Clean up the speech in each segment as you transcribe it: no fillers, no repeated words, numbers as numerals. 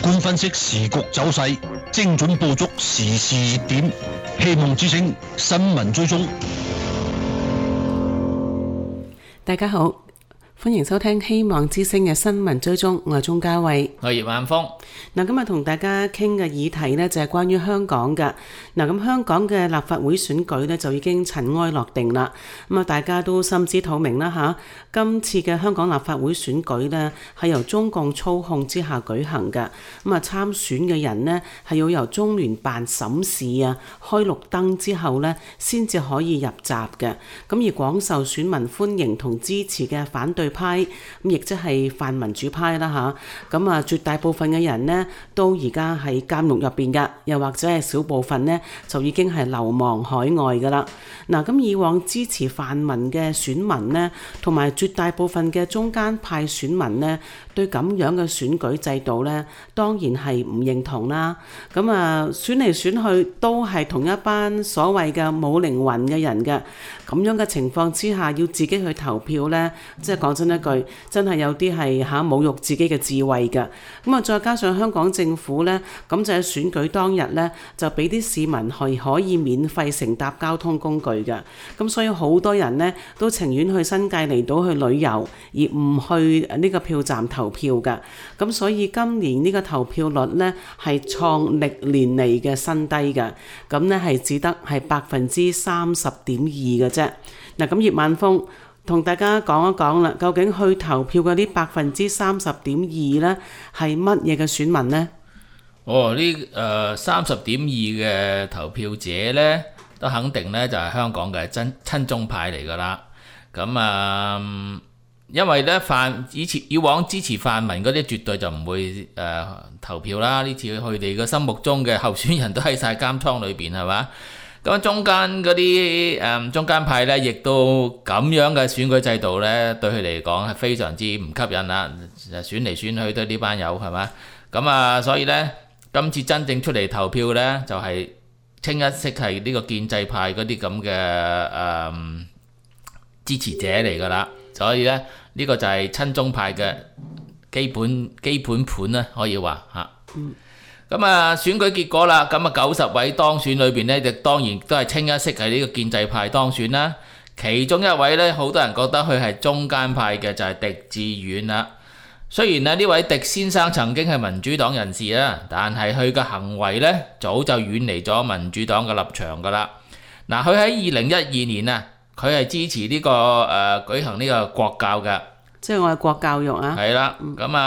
觀分析時局走勢，精準捕捉時事熱點，希望之聲新聞追蹤。 大家好，歡迎收聽希望之聲嘅新聞追蹤，我係鍾嘉慧， 我係葉萬峰。 今日同大家傾嘅議題呢，就係關於香港嘅。咁香港嘅立法會選舉呢，就已經塵埃落定啦。大家都心知肚明啦吓。今次嘅香港立法會選舉呢，係由中共操控之下舉行嘅。參選嘅人呢，係要由中聯辦審視啊，開綠燈之後呢，先至可以入閘嘅。而廣受選民歡迎同支持嘅反對派，亦即係泛民主派啦吓。絕大部分嘅人呢，都而家喺監獄入邊噶，又或者係少部分呢，就已經係流亡海外噶啦。咁以往支持泛民嘅選民呢，同埋絕大部分嘅中間派選民呢，對咁樣嘅選舉制度呢，當然係唔認同啦。選嚟選去都係同一班所謂嘅冇靈魂嘅人嘅，咁樣嘅情況之下，要自己去投票呢，即係講真一句，真係有啲係侮辱自己嘅智慧嘅。再加上香港政府呢，咁就喺選舉當日呢，就俾啲市民係可以免費乘搭交通工具嘅。咁所以好多人呢，都情願去新界離島去旅遊，而唔去呢個票站投票嘅。咁所以今年呢個投票率呢，係創歷年嚟嘅新低嘅。咁呢係只得係30.2%嘅啫。咁葉萬峰同大家講一講啦，究竟去投票嘅呢30.2%呢，係乜嘢嘅選民呢？ 呢30.2嘅投票者呢，都肯定呢就係香港嘅親中派嚟噶啦。因為呢以往支持泛民嗰啲絕對就唔會投票啦。呢次佢哋嘅心目中嘅候選人都喺晒監倉裏邊，係嘛？咁中間嗰啲中間派呢，亦都咁樣嘅選舉制度呢，對佢嚟講係非常之唔吸引啦。選嚟選去都係呢班友，係嘛？所以呢，今次真正出嚟投票呢，就係清一色係呢個建制派嗰啲咁嘅支持者嚟㗎啦。所以呢，呢個就係親中派嘅基本盤啦，可以話嚇。選舉結果啦，90位當選裏邊呢，就當然都係清一色係呢個建制派當選啦。其中一位呢，好多人覺得佢係中間派嘅，就係狄志遠啦。雖然呢位狄先生曾經係民主黨人士啦，但係佢嘅行為呢，早就遠離咗民主黨嘅立場噶啦。佢喺2012年啊，佢係支持呢個舉行呢個國教嘅， 即係我係國教育啊。 係啦，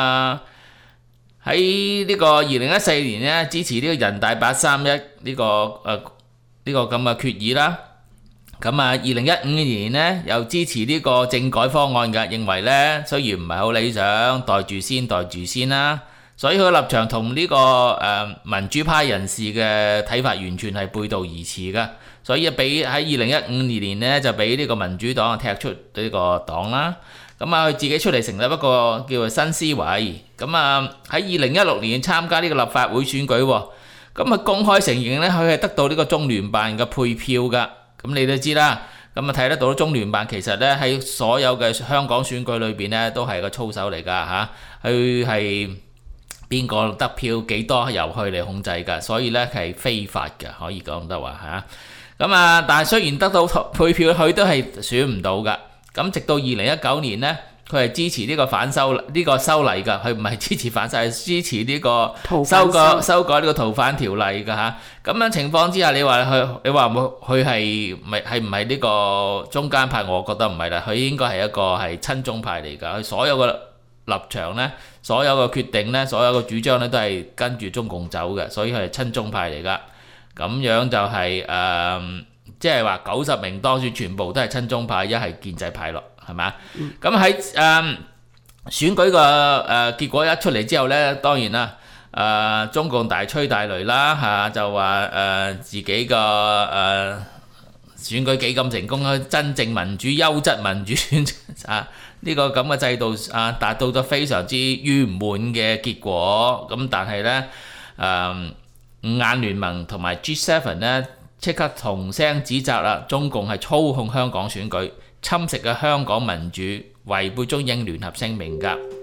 喺呢個2014年呢，支持呢個人大831呢個咁嘅決議啦。2015年呢，又支持呢個政改方案嘅，認為呢雖然唔係好理想，袋住先啦。所以佢立場同呢個民主派人士嘅睇法完全係背道而馳嘅。所以喺2015年呢，就俾呢個民主黨踢出呢個黨啦。佢自己出嚟成立一個叫做新思維。喺2016年參加呢個立法會選舉喎。公開承認呢，佢係得到呢個中聯辦嘅配票㗎。你都知啦。睇得到中聯辦其實呢，喺所有嘅香港選舉裏邊呢，都係個操手嚟㗎嚇。佢係邊個得票幾多由佢嚟控制㗎，所以呢係非法嘅，可以講得話嚇。但係雖然得到配票，佢都係選唔到㗎。直到2019年呢，佢係支持呢個修例㗎，佢唔係支持反修例，係支持呢個修改呢個逃犯條例㗎嚇。咁樣情況之下，你話佢係唔係呢個中間派？我覺得唔係啦，佢應該係一個係親中派嚟㗎。佢所有嘅立場呢，所有嘅決定呢，所有嘅主張呢，都係跟住中共走嘅，所以佢係親中派嚟㗎。咁樣就係即係話90名當選全部都係親中派，一係建制派咯，係嘛？喺選舉個結果一出嚟之後呢，當然啦，中共大吹大擂啦就話自己個選舉幾咁成功啊，真正民主、優質民主呢個咁嘅制度達到咗非常之圓滿嘅結果。但係呢，五眼聯盟同埋 G7 呢，即刻同聲指責啦，中共係操控香港選舉，侵蝕嘅香港民主，違背中英聯合聲明㗎。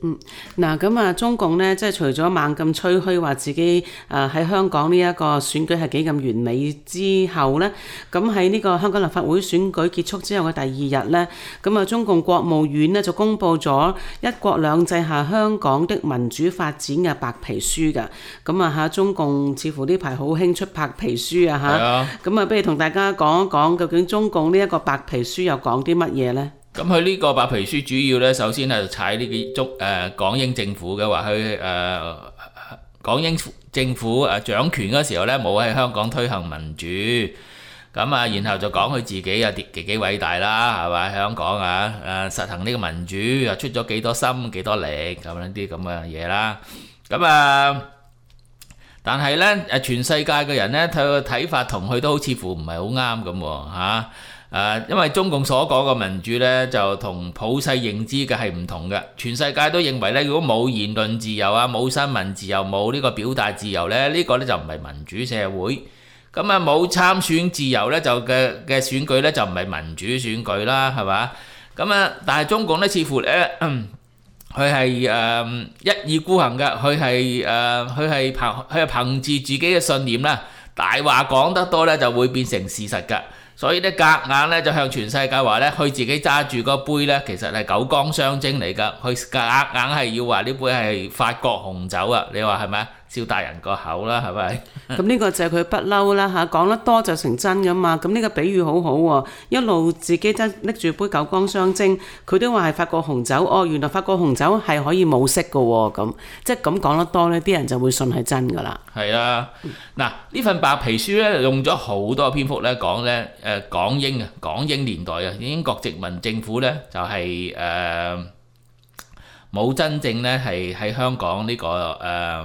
嗱咁啊，中共呢，即係除咗猛咁吹噓話自己喺香港呢一個選舉係幾咁完美之後呢，咁喺呢個香港立法會選舉結束之後嘅第二日呢，咁啊中共國務院呢就公布咗一國兩制下香港的民主發展嘅白皮書㗎。咁啊嚇，中共似乎呢排好興出白皮書啊嚇。咁啊，不如同大家講一講究竟中共呢一個白皮書又講啲乜嘢呢？ 咁佢呢個白皮書主要咧，首先係踩呢個港英政府嘅話，佢港英政府掌權嗰時候咧，冇喺香港推行民主，咁啊，然後就講佢自己有幾偉大啦，係咪？香港實行呢個民主又出咗幾多心幾多力咁樣啲咁嘅嘢啦，咁但係咧全世界嘅人咧，佢個睇法同佢都似乎唔係好啱咁喎。因為中共所講嘅民主咧，就同普世認知嘅係唔同嘅。全世界都認為咧，如果冇言論自由冇新聞自由，冇呢個表達自由咧，呢個咧就唔係民主社會。咁冇參選自由咧，就嘅選舉咧就唔係民主選舉啦，係嘛？咁但係中共咧似乎咧，佢係一意孤行嘅，佢係憑住自己嘅信念啦，大話講得多咧就會變成事實㗎。所以咧，夾硬咧就向全世界話咧，佢自己揸住個杯咧，其實係九江雙蒸嚟㗎。佢夾硬係要話呢杯係法國紅酒啊！你話係咪啊？笑大人個口啦，係咪？ 咁呢個就係佢不嬲啦嚇，講得多就成真㗎嘛。咁呢個比喻好好喎，一路自己拎住杯九江雙蒸，佢都話係法國紅酒。哦，原來法國紅酒係可以冇色㗎喎，咁即係咁講得多呢，啲人就會信係真㗎啦。 係啊，嗱呢份白皮書咧用咗好多篇幅咧講咧港英年代英國殖民政府咧就係冇真正咧係喺香港呢個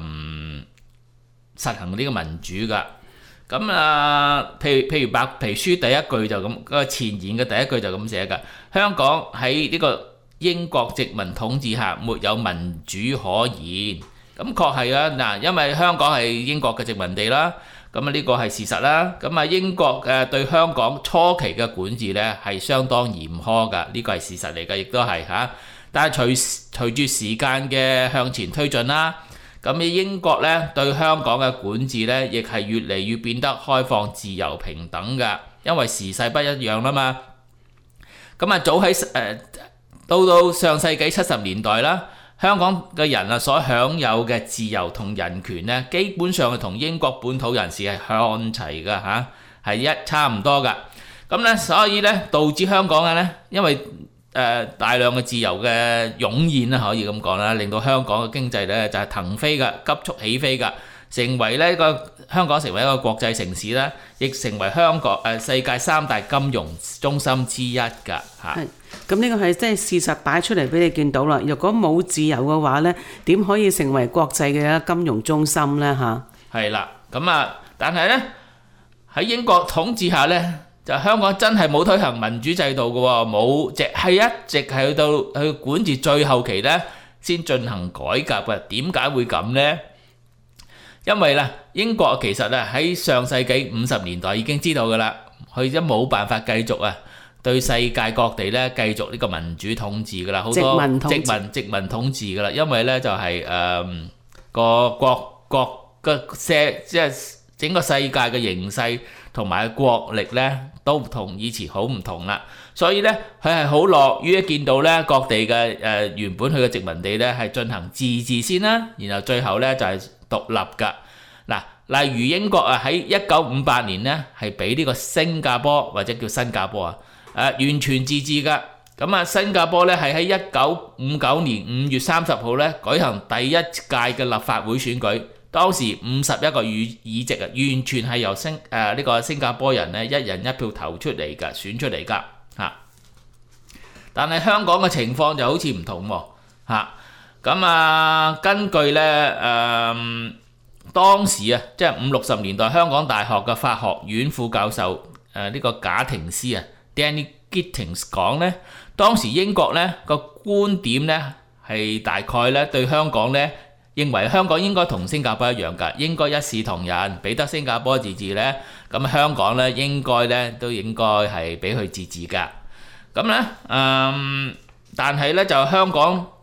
實行呢個民主㗎。咁譬如白皮書第一句就咁，個前言嘅第一句就咁寫㗎。香港喺呢個英國殖民統治下沒有民主可言。咁確係啊，嗱，因為香港係英國嘅殖民地啦，咁呢個係事實啦。咁英國對香港初期嘅管治咧係相當嚴苛㗎，呢個係事實嚟㗎，亦都係嚇。但係隨住時間嘅向前推進啦，咁英國咧對香港嘅管治咧亦係越嚟越變得開放、自由、平等㗎，因為時勢不一樣啦嘛。咁早喺到上世紀70年代啦，香港嘅人所享有嘅自由同人權咧，基本上係同英國本土人士係看齊㗎嚇，係差唔多㗎。咁咧，所以咧導致香港嘅咧，因為大量嘅自由嘅湧現啦，可以咁講啦，令到香港嘅經濟咧就係騰飛㗎，急速起飛㗎，成為呢香港成為一個國際城市啦，亦成為香港世界3大金融中心之一㗎嚇。 係，咁呢個係即係事實擺出嚟俾你見到啦。如果冇自由嘅話咧，點可以成為國際嘅金融中心咧嚇？係啦，咁但係咧喺英國統治下咧，就香港真係冇推行民主制度嘅喎，冇係一直係去到去管治最後期咧先進行改革嘅。點解會咁呢？因為咧英國其實喺上世紀50年代已經知道㗎啦，佢都冇辦法繼續對世界各地咧繼續呢個民主統治㗎啦，好多殖民統治㗎啦，因為咧就係個國嘅即係整個世界嘅形勢同埋國力咧都同以前好唔同啦，所以咧佢係好樂於見到咧各地嘅原本佢嘅殖民地咧係進行自治先啦，然後最後咧就係獨立㗎。嗱，例如英國喺1958年咧係俾呢個新加坡或者叫新加坡完全自治㗎。咁新加坡咧係喺1959年5月30號咧舉行第一屆嘅立法會選舉。當時51個議席完全係由呢個新加坡人咧一人一票投出嚟㗎，選出嚟㗎嚇。但係香港嘅情況就好似唔同喎嚇。咁根據咧當時即係50、60年代香港大學嘅法學院副教授呢個賈廷斯Danny Gittins 講咧，當時英國咧個觀點咧係大概咧對香港咧。認為香港應該同新加坡一樣㗎，應該一視同仁，俾得新加坡自治呢。咁香港呢應該呢都應該係俾佢自治㗎。咁呢，但係呢就香港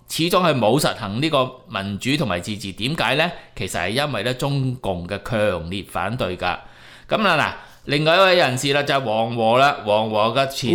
始終係冇實行呢個民主同埋自治。點解呢？其實係因為咧中共嘅強烈反對㗎。咁啦嗱，另外一位人士啦就係黃和啦，黃和嘅前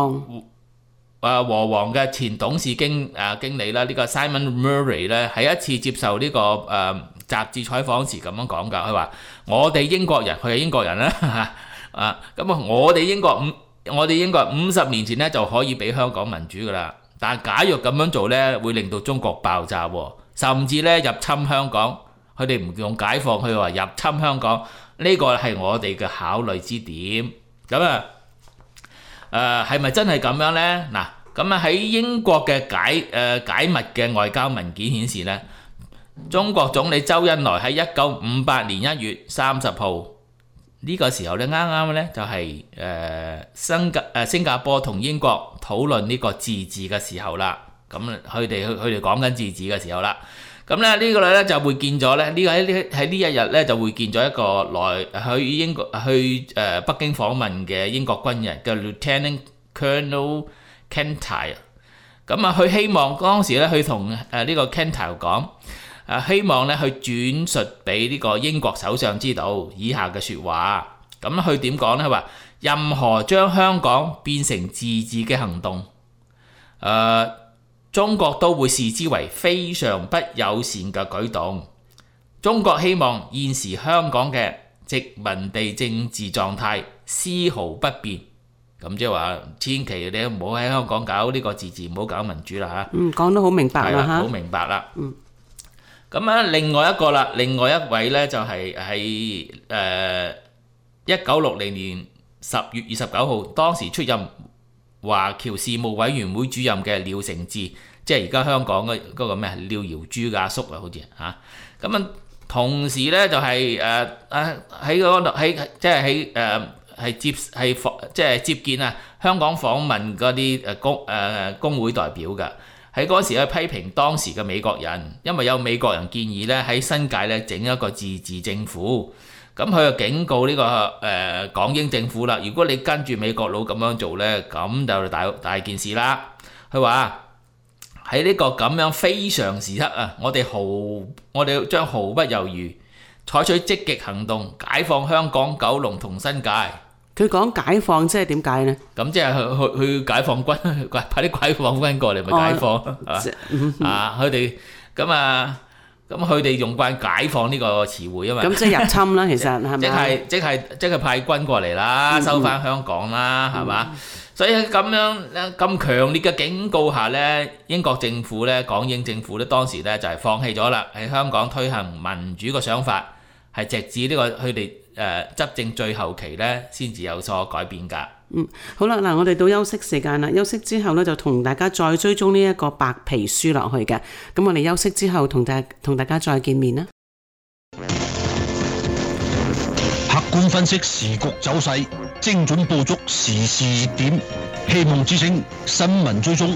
和黃嘅前董事經理啦，呢個 Simon Murray 咧喺一次接受呢個雜誌採訪時咁樣講㗎，佢話：我哋英國人，佢係英國人啦咁我哋英國50年前咧就可以俾香港民主㗎啦。但係假若咁樣做咧，會令到中國爆炸喎，甚至咧入侵香港。佢哋唔用解放，佢話入侵香港，呢個係我哋嘅考慮之點。咁係咪真係咁樣呢？嗱，咁喺英國嘅解密嘅外交文件顯示呢，中國總理周恩來喺1958年1月30號呢個時候咧，啱啱咧就係新加坡同英國討論呢個自治嘅時候啦。咁佢哋講緊自治嘅時候啦。咁咧呢個咧就會見咗咧，喺呢一日咧就會見咗一個去北京訪問嘅英國軍人嘅 Lieutenant Colonel Kentile。咁佢希望當時咧佢同呢個 Kentile 講，希望咧去轉述俾呢個英國首相知道以下嘅説話。咁佢點講咧？佢話任何將香港變成自治嘅行動，中國都會視之為非常不友善嘅舉動。中國希望現時香港嘅殖民地政治狀態絲毫不變。咁即係話，千祈你唔好喺香港搞呢個自治，唔好搞民主啦嚇。講得好明白啦嚇。好明白啦。咁另外一位咧就係喺1960年10月29號，當時出任華僑事務委員會主任嘅廖承志，即係而家香港嗰個咩廖耀珠嘅阿叔啊，好似嚇。咁同時咧就係接見香港訪問嗰啲工會代表㗎。喺嗰時去批評當時嘅美國人，因為有美國人建議咧喺新界咧整一個自治政府。咁佢就警告呢個港英政府啦，如果你跟住美國佬咁樣做呢，咁就大件事啦。佢話喺呢個咁樣非常時刻啊，我哋將毫不猶豫採取積極行動，解放香港、九龍同新界。佢講解放即係點解呢？咁即係去解放軍，派啲解放軍過嚟咪解放佢哋咁佢哋用慣解放呢個詞彙啊嘛，咁即係入侵啦，其實係咪？即係派軍過嚟啦，收翻香港啦，係嘛？所以咁強烈嘅警告下呢，英國政府呢，港英政府呢，當時呢就係放棄咗啦，喺香港推行民主嘅想法，係直至呢個佢哋執政最後期呢先至有所改變㗎。好啦，嗱，我哋到休息時間啦。休息之後呢，就同大家再追蹤呢一個白皮書落去嘅。咁我哋休息之後同大家再見面啦。 客觀分析時局走勢，精準捕捉時事熱點，希望之聲新聞追蹤。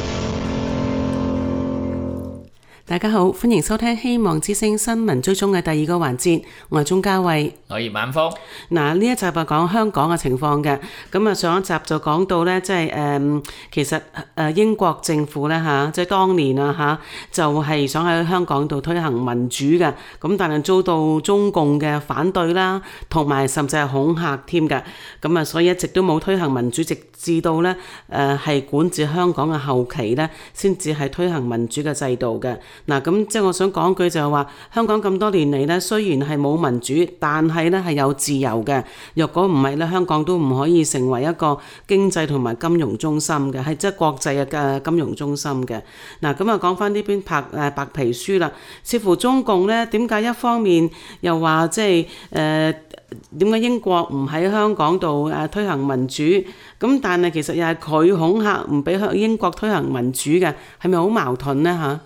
大家好，歡迎收聽希望之聲新聞追蹤嘅第二個環節，我係鍾嘉慧， 我係葉晚峰。 嗱，呢一集就講香港嘅情況嘅，咁啊上一集就講到呢，即係其實英國政府呢，嚇，即係當年啊嚇，就係想喺香港度推行民主嘅，咁但係遭到中共嘅反對啦，同埋甚至係恐嚇添嘅，咁啊所以一直都冇推行民主，直至到呢係管治香港嘅後期呢，先至係推行民主嘅制度嘅。嗱，咁即係我想講句就係話，香港咁多年嚟呢，雖然係冇民主，但係呢係有自由嘅。若果唔係呢，香港都唔可以成為一個經濟同埋金融中心嘅，係即係國際嘅金融中心嘅。嗱，咁啊講翻呢邊白皮書啦，似乎中共呢點解一方面又話即係點解英國唔喺香港度推行民主？咁但係其實又係佢恐嚇唔俾英國推行民主嘅，係咪好矛盾呢？嚇？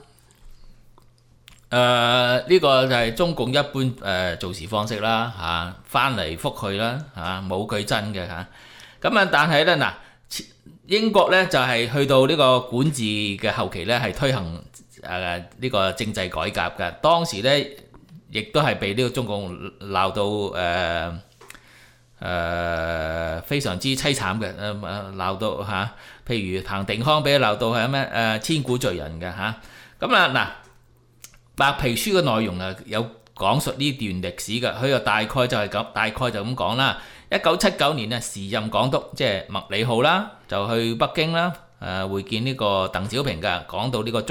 呢個就係中共一般做事方式啦嚇，翻嚟覆去啦嚇，冇句真嘅嚇。咁啊，但係咧嗱，英國咧就係去到呢個管治嘅後期咧，係推行呢個政制改革嘅。當時咧亦都係被呢個中共鬧到非常之凄慘嘅，鬧到嚇，譬如彭定康俾佢鬧到係咩千古罪人嘅嚇。咁嗱，白皮書嘅內容有講述呢段歷史嘅，佢又大概就咁講啦。1979年時任港督即係麥理浩啦，就去北京啦，會見呢個鄧小平嘅，講到呢個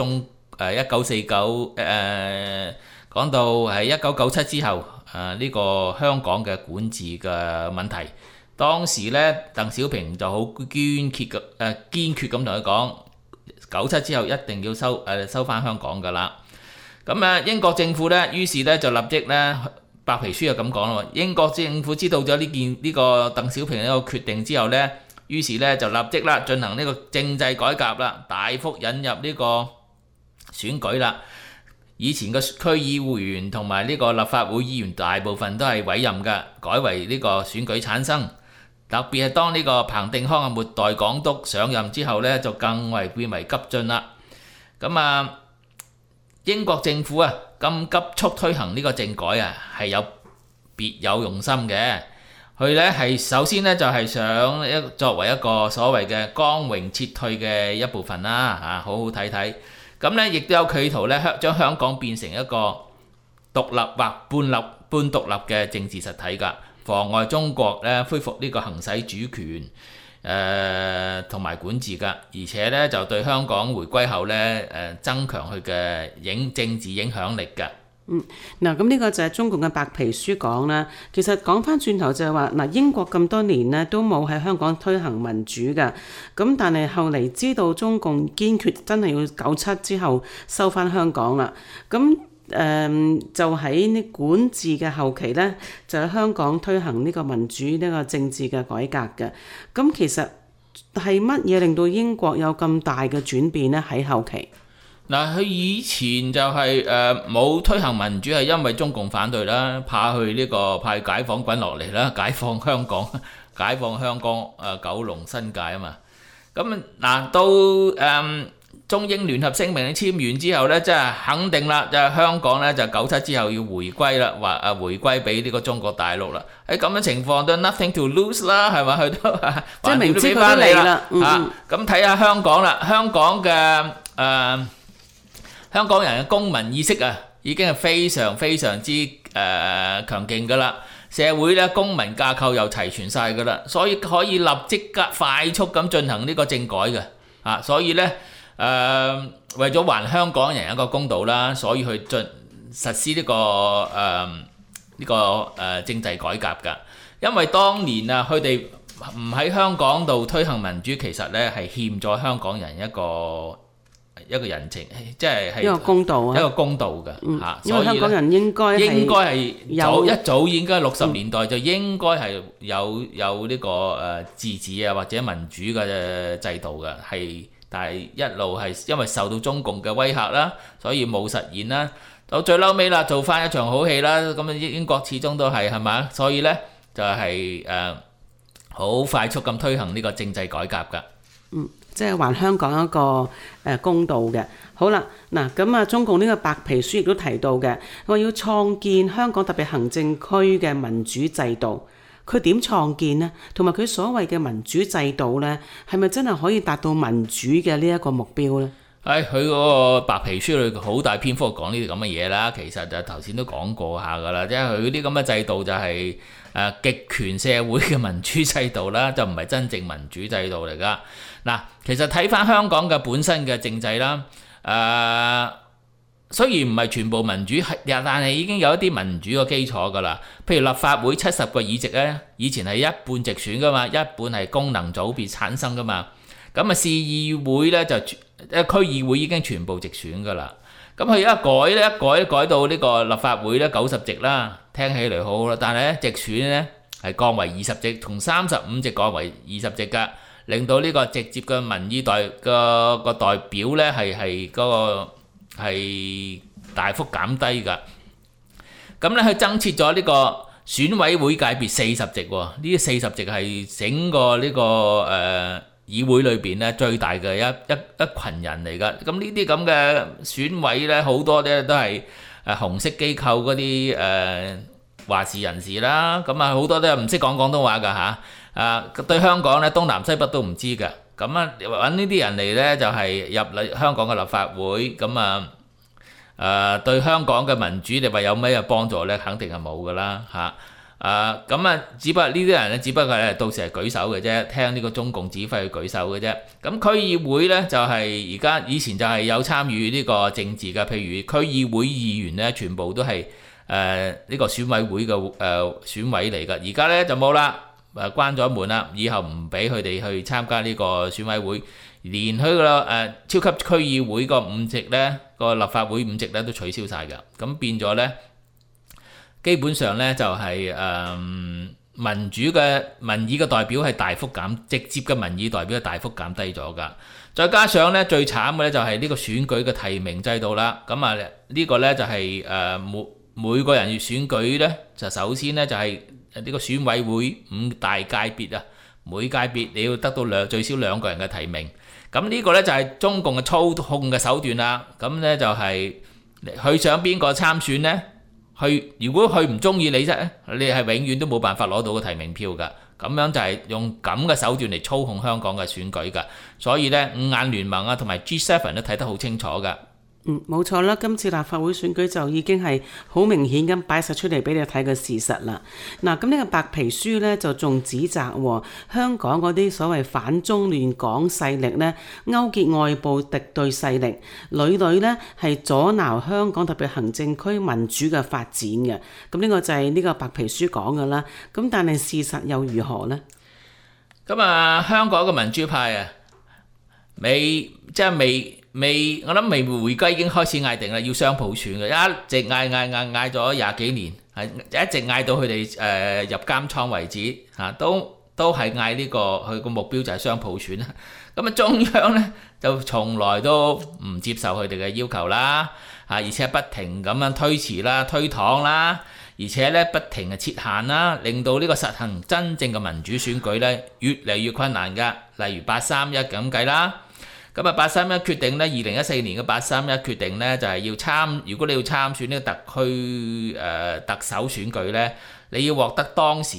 1949講到係1997之後呢個香港嘅管治嘅問題。當時咧，鄧小平就好堅決咁同佢講，97之後一定要收翻香港㗎啦。咁英國政府咧，於是咧就立即咧，白皮書就咁講啦。英國政府知道咗呢個鄧小平呢個決定之後咧，於是咧就立即啦進行呢個政制改革啦，大幅引入呢個選舉啦。以前嘅區議會員同埋呢個立法會議員大部分都係委任嘅，改為呢個選舉產生。特別係當呢個彭定康嘅末代港督上任之後咧，就更為變為急進啦。咁英國政府咁急速推行呢個政改係有別有用心嘅。佢咧係首先咧就係想作為一個所謂嘅光榮撤退嘅一部分啦，好好睇睇。咁咧亦都有企圖咧將香港變成一個獨立或半獨立嘅政治實體㗎，妨礙中國咧恢復呢個行使主權同埋管治㗎，而且咧就對香港回歸後咧增強佢嘅政治影響力㗎。 嗱，咁呢個就係中共嘅白皮書講啦。其實講翻轉頭就係話，英國咁多年呢都冇喺香港推行民主㗎。咁但係後嚟知道中共堅決真係要97之後收翻香港啦。咁就喺呢管治嘅後期呢，就喺香港推行呢個民主呢個政治嘅改革嘅。咁其實係乜嘢令到英國有咁大嘅轉變呢？喺後期？ 佢以前就係冇推行民主，係因為中共反對啦，派解放軍落嚟啦，解放香港九龍新界啊嘛。咁到中英聯合聲明簽完之後咧，即係肯定啦，就係香港咧就97之後要回歸啦，話回歸俾呢個中國大陸啦。喺咁嘅情況都 nothing to lose 啦，係咪？佢都即係明知佢都嚟啦。 咁睇下香港啦，香港嘅香港人嘅公民意識已經係非常非常之強勁㗎啦，社會咧公民架構又齊全晒㗎啦，所以可以立即快速咁進行呢個政改嘅。所以咧為咗還香港人一個公道啦，所以去實施呢個政制改革㗎。因為當年佢哋唔喺香港度推行民主，其實咧係欠咗香港人一個人情，即係一個公道嘅因為香港人應該係一早應該60年代就應該係有呢個自治或者民主嘅制度嘅，但係一路係因為受到中共嘅威嚇啦，所以冇實現啦。到最嬲尾啦，做翻一場好戲啦。咁英國始終都係咪？所以咧就係好快速咁推行呢個政制改革㗎。 即係還香港一個公道嘅。好啦，嗱咁中共呢個白皮書亦都提到嘅，話要創建香港特別行政區嘅民主制度。佢點創建呢？同埋佢所謂嘅民主制度呢，係咪真係可以達到民主嘅呢一個目標呢？ 佢嗰個白皮書裏好大篇幅講呢啲咁嘅嘢啦。其實就頭先都講過下㗎啦，即係佢嗰啲咁嘅制度就係極權社會嘅民主制度啦，就唔係真正民主制度嚟㗎。嗱，其實睇翻香港嘅本身嘅政制啦，雖然唔係全部民主，但係已經有一啲民主嘅基礎㗎啦。譬如立法會70個議席咧，以前係一半直選㗎嘛，一半係功能組別產生㗎嘛。咁市議會咧就區議會已經全部直選㗎啦。咁佢一改到呢個立法會咧90席啦，聽起嚟好好啦。但係咧直選咧係降為20席，從35席降為20席㗎，令到呢個直接嘅民意個代表咧係大幅減低㗎。咁咧佢增設咗呢個選委會界別40席喎，呢啲40席係整個呢個議會裏邊咧最大嘅一群人嚟㗎。咁呢啲咁嘅選委咧好多咧都係紅色機構嗰啲話事人士啦，咁啊好多都係唔識講廣東話㗎嚇，對香港咧東南西北都唔知㗎，咁啊揾呢啲人嚟咧就係入嚟香港嘅立法會，咁對香港嘅民主你話有咩幫助咧？肯定係冇㗎啦嚇。只不過呢啲人咧，只不過係到時係舉手嘅啫，聽呢個中共指揮去舉手嘅啫。咁區議會咧就係而家以前就係有參與呢個政治嘅，譬如區議會議員咧，全部都係呢個選委會嘅選委嚟㗎。而家咧就冇啦，關咗門啦，以後唔俾佢哋去參加呢個選委會，連佢個超級區議會個5席咧，個立法會5席咧都取消晒㗎。咁變咗咧。基本上咧就係民主嘅民意嘅代表係大幅減，直接嘅民意代表係大幅減低咗㗎。再加上咧最慘嘅咧就係呢個選舉嘅提名制度啦。咁呢個咧就係每個人要選舉咧，就首先咧就係呢個選委會5大界別啊，每界別你要得到最少2個人嘅提名。咁呢個咧就係中共嘅操控嘅手段啦。咁咧就係佢想邊個參選咧？如果佢唔中意你啫，你係永遠都冇辦法攞到個提名票㗎。咁樣就係用咁嘅手段嚟操控香港嘅選舉㗎。所以呢，五眼聯盟啊同埋 G7 都睇得好清楚㗎。 冇錯啦，今次立法會選舉就已經係好明顯咁擺實出嚟俾你睇嘅事實啦。嗱，咁呢個白皮書呢，就仲指責香港嗰啲所謂反中亂港勢力呢，勾結外部敵對勢力，屢屢呢係阻撓香港特別行政區民主嘅發展嘅。咁呢個就係呢個白皮書講嘅啦。咁但係事實又如何呢？ 咁香港嘅民主派啊，我諗未回歸已經開始嗌定啦，要雙普選嘅，一直嗌咗20幾年，一直嗌到佢哋入監倉為止嚇，都係嗌呢個佢個目標就係雙普選啦。咁中央呢，就從來都唔接受佢哋嘅要求啦，而且不停咁樣推遲啦、推搪啦，而且咧不停係設限啦，令到呢個實行真正嘅民主選舉咧越嚟越困難㗎。例如831咁計啦。咁831決定咧，2014年嘅831決定咧，就係如果你要參選呢個特區特首選舉咧，你要獲得當時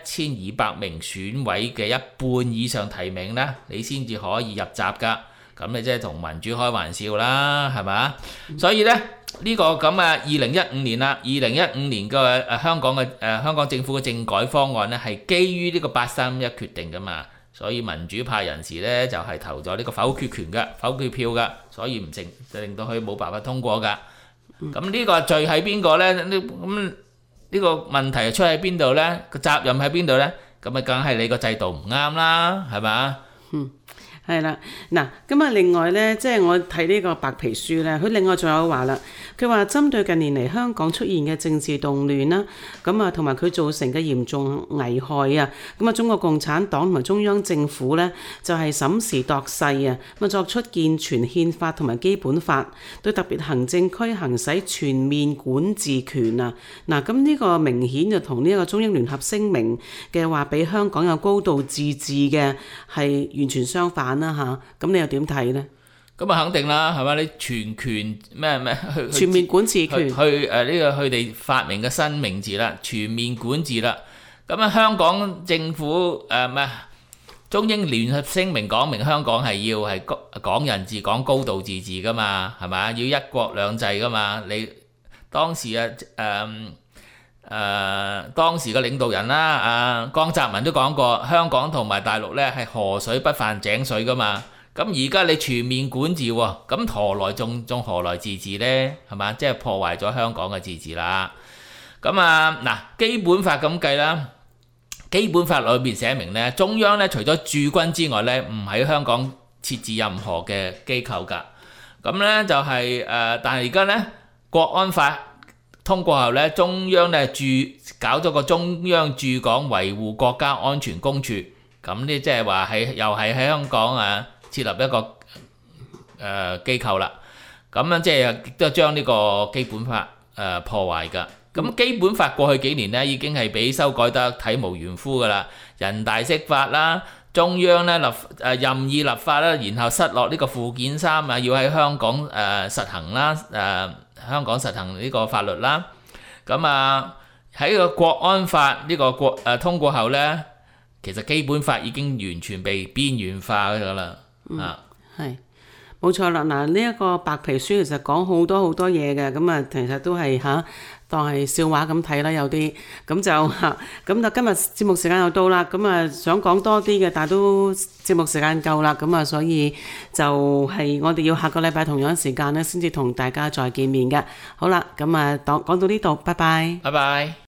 1200名選委嘅1半以上提名咧，你先至可以入閘㗎。咁你即係同民主開玩笑啦，係咪？所以咧呢個咁2015年啦，2015年嘅香港政府嘅政改方案咧，係基於呢個831決定㗎嘛。所以民主派人士咧就係投咗呢個否決權嘅否決票嘅，所以就令到佢冇辦法通過㗎。咁呢個罪係邊個咧？咁呢個問題出喺邊度咧？個責任喺邊度咧？咁梗係你個制度唔啱啦，係咪？ 係啦，嗱，咁另外呢，即係我睇呢個白皮書呢，佢另外仲有話啦，佢話針對近年嚟香港出現嘅政治動亂啦，咁同埋佢造成嘅嚴重危害啊，咁中國共產黨同埋中央政府呢，就係審時度勢啊，咁作出健全憲法同埋基本法，對特別行政區行使全面管治權啊，嗱，咁呢個明顯就同呢個中英聯合聲明嘅話，俾香港有高度自治嘅係完全相反。咁你又點睇呢？ 咁肯定啦，係咪？你全權咩全面管治權呢個佢哋發明嘅新名字啦，全面管治啦。咁香港政府中英聯合聲明講明香港係要係港人治港、高度自治噶嘛，係咪？要一國兩制噶嘛。你當時當時嘅領導人啦，江澤民都講過，香港同埋大陸咧係河水不犯井水噶嘛。咁而家你全面管治喎，咁何來自治呢？係嘛？即係破壞咗香港嘅自治啦。咁基本法咁計啦，基本法裏面寫明咧，中央咧除咗駐軍之外咧，唔喺香港設置任何嘅機構㗎。咁咧就係但係而家咧國安法通過後咧，中央咧搞咗個中央駐港維護國家安全公署，咁呢即係話又係喺香港設立一個機構啦。咁樣即係亦都將呢個基本法破壞㗎。咁基本法過去幾年咧已經係俾修改得體無完膚㗎啦，人大釋法啦，中央咧任意立法啦，然後失落呢個附件3要喺香港實行啦，香港實行呢個法律啦。咁喺個國安法呢個通過後呢，其實基本法已經完全被邊緣化咗啦。 係冇錯啦。嗱，呢一個白皮書其實講好多嘢嘅，咁啊其實都係當係笑話咁睇啦，有啲咁就咁今日節目時間又到啦，咁啊想講多啲嘅，但係都節目時間夠啦，咁啊所以就係我哋要下個禮拜同樣時間呢先至同大家再見面嘅。好啦，咁啊講到呢度，拜拜。 拜拜。